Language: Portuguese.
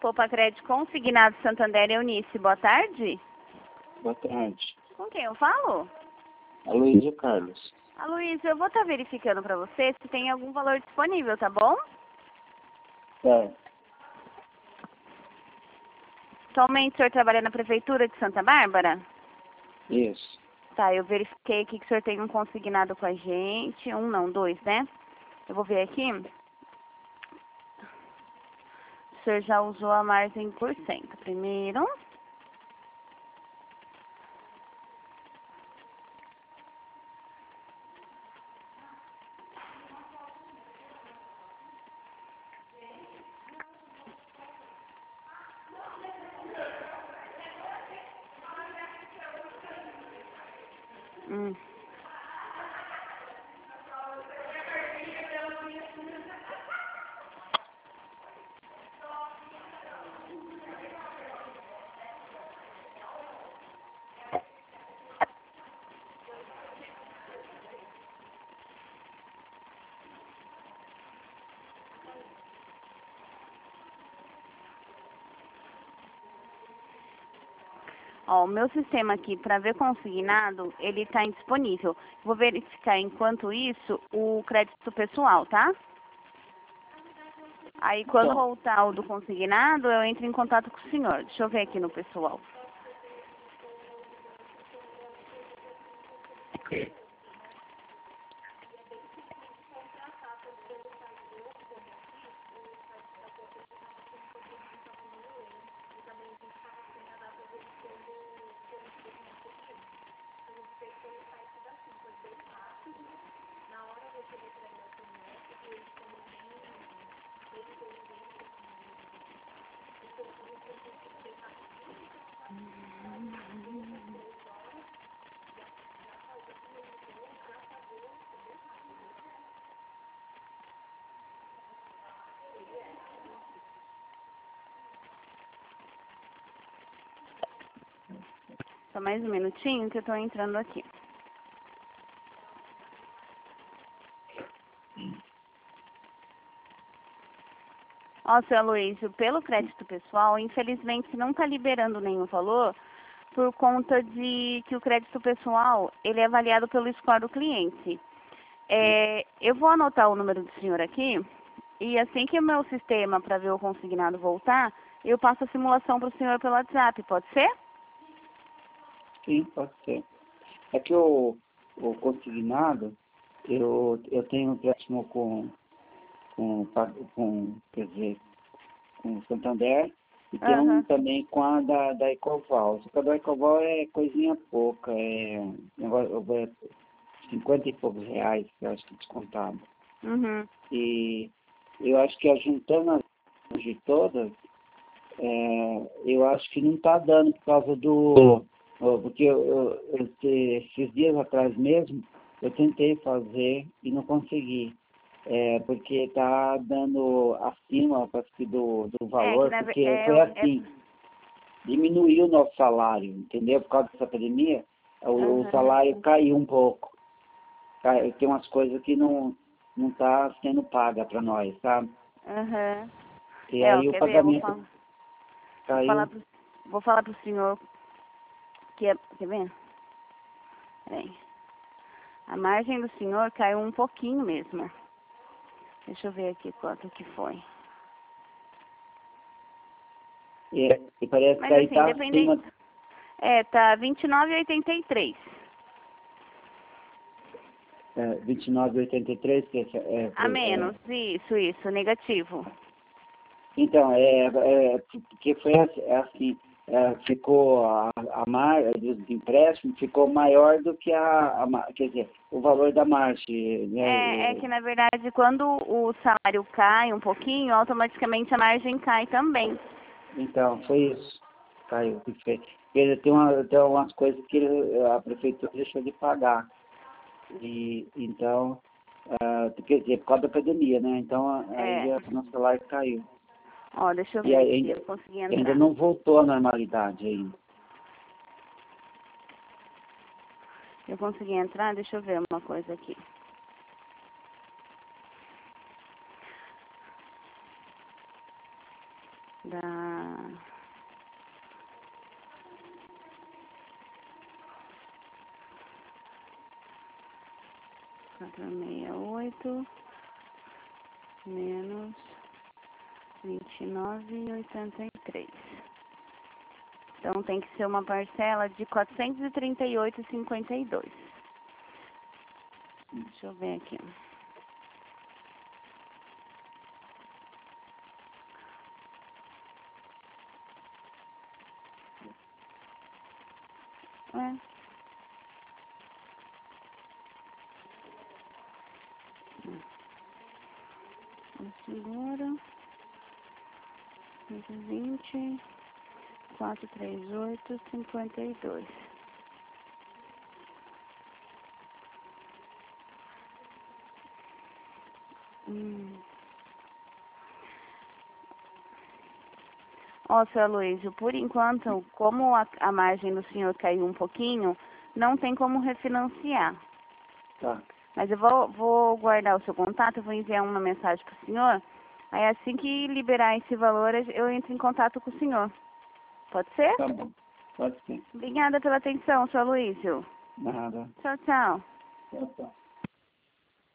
Copa Crédito Consignado Santander, Eunice. Boa tarde. Boa tarde. Com quem eu falo? Aloysio Carlos. Aloysio, eu vou estar verificando para você se tem algum valor disponível, tá bom? Tá. Atualmente o senhor trabalha na Prefeitura de Santa Bárbara? Isso. Tá, eu verifiquei aqui que o senhor tem um consignado com a gente. Um não, dois, né? Eu vou ver aqui. O senhor já usou a margem por cento. Primeiro. Ó, o meu sistema aqui, para ver consignado, ele está indisponível. Vou verificar, enquanto isso, o crédito pessoal, tá? Aí, quando voltar o do consignado, eu entro em contato com o senhor. Deixa eu ver aqui no pessoal. Só mais um minutinho que eu estou entrando aqui. Ó, seu Aloysio, pelo crédito pessoal, infelizmente não está liberando nenhum valor por conta de que o crédito pessoal, ele é avaliado pelo score do cliente. Eu vou anotar o número do senhor aqui e assim que o meu sistema para ver o consignado voltar, eu passo a simulação para o senhor pelo WhatsApp, pode ser? Sim, pode ser. É que o consignado, eu tenho um empréstimo quer dizer, com o Santander e tem um também com a da Ecoval. Só que a da Ecoval é coisinha pouca, é 50 e poucos reais, eu acho que descontado. E eu acho que juntando as de todas, eu acho que não está dando por causa porque esses dias atrás mesmo, eu tentei fazer e não consegui. Porque está dando acima, parece que do valor, porque foi assim, diminuiu o nosso salário, entendeu? Por causa dessa pandemia, o salário caiu um pouco. Tem umas coisas que não está sendo paga para nós, sabe? E aí o pagamento caiu. Vou falar para o senhor que quer ver? Peraí. A margem do senhor caiu um pouquinho mesmo. Deixa eu ver aqui quanto que foi. E parece que aí está acima... Tá 29,83. 29,83, que a menos, isso, negativo. Então, porque foi assim, ficou a margem do empréstimo ficou maior do que quer dizer, o valor da margem, né? É que na verdade quando o salário cai um pouquinho, automaticamente a margem cai também. Então, foi isso. Caiu. Porque tem umas coisas que a prefeitura deixou de pagar. E então, quer dizer, por causa da pandemia, né? Então aí o nosso salário caiu. Ó, deixa eu ver aqui, eu consegui entrar. Ainda não voltou à normalidade ainda. Eu consegui entrar, deixa eu ver uma coisa aqui. 468 menos 29,83. Então tem que ser uma parcela de 438,52. Deixa eu ver aqui. Segura 120 438 52. Ó, seu Aloysio, por enquanto, como a margem do senhor caiu um pouquinho, não tem como refinanciar. Tá. Mas eu vou guardar o seu contato, eu vou enviar uma mensagem para o senhor. Aí assim que liberar esse valor, eu entro em contato com o senhor. Pode ser? Tá bom. Pode ser. Obrigada pela atenção, seu Aloysio. Nada. Tchau, tchau. Tchau, tchau.